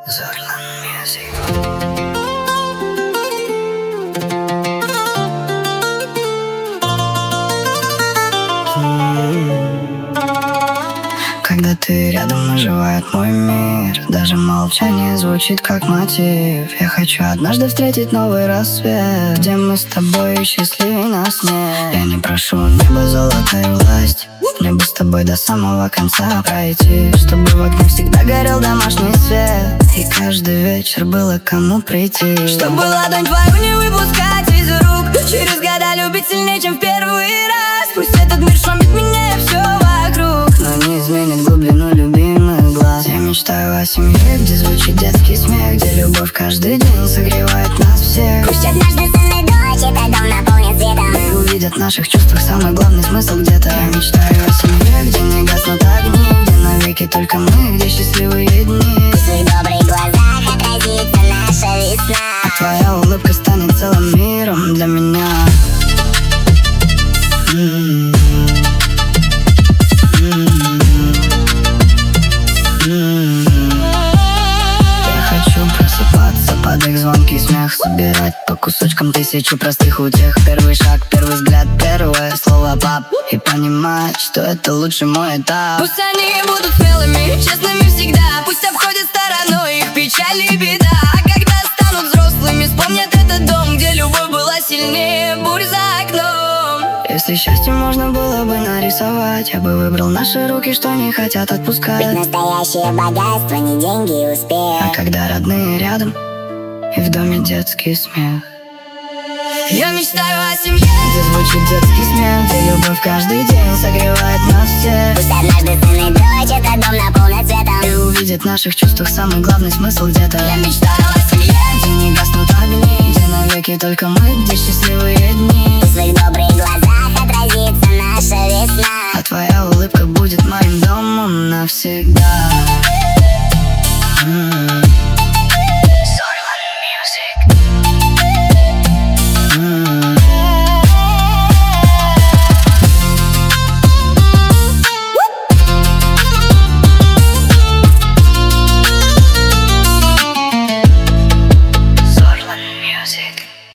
Zorlan Music. Когда ты рядом, оживает мой мир. Даже молчание звучит как мотив. Я хочу однажды встретить новый рассвет, где мы с тобой счастливее нас нет. Я не прошу неба, золота и власть, мне бы с тобой до самого конца пройти, чтобы в окне всегда горел домашний свет, и каждый вечер было кому прийти. Чтобы ладонь твою не выпускать из рук, через года любить сильнее, чем в первый раз. Пусть этот мир шумит, меняя все вокруг, но не изменит глубину любимых глаз. Я мечтаю о семье, где звучит детский смех, где любовь каждый день согревает нас всех. Пусть однажды сын и дочь этот дом наполнит светом, и увидят в наших чувствах самый главный смысл где-то. Я мечтаю о семье, где не гаснут огни, где навеки только мы, где счастливые дни. в своих добрых глазах отразится наша весна, А твоя улыбка станет целым миром для меня. Я хочу просыпаться под их звонкий смех, собирать по кусочкам тысячу простых утех. Первый шаг, первый взгляд, первое слово пап, и понимать, что это лучший мой этап. пусть они будут смелыми, честными всегда, пусть обходят стороной их печаль и беда. А когда станут взрослыми, вспомнят этот дом, где любовь была сильнее бурь за окном. Если счастье можно было бы нарисовать, я бы выбрал наши руки, что не хотят ведь отпускать. настоящее богатство не деньги и успех. А когда родные рядом, и в доме детский смех, Я мечтаю о семье, где звучит детский смех, где любовь каждый день согревает нас всех, Пусть однажды сын и дочь этот дом наполнят светом, и увидят в наших чувствах самый главный смысл где-то. я мечтаю о семье, Где не гаснут огни, где навеки только мы, где счастливые дни. в своих добрых